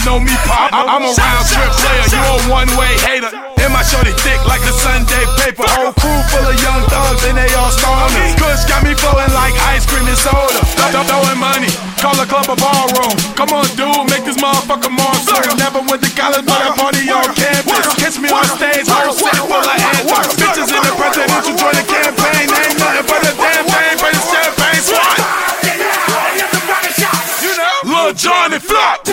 know me, pop. I'm a round trip player, you a one-way hater. And my shorty thick like the Sunday paper. Whole crew full of young thugs and they all stoners. Kush got me flowing like ice cream and soda. Throwing money, call a club a ballroom. Come on, dude, make this motherfucker more so. Never went to college, but I party on campus. Catch me on stage, whole city full of anthems. Bitches in the presidential join the campaign. Ain't nothing but a damn thing, but it's champagne swat. You know, Lil Jon and Flop.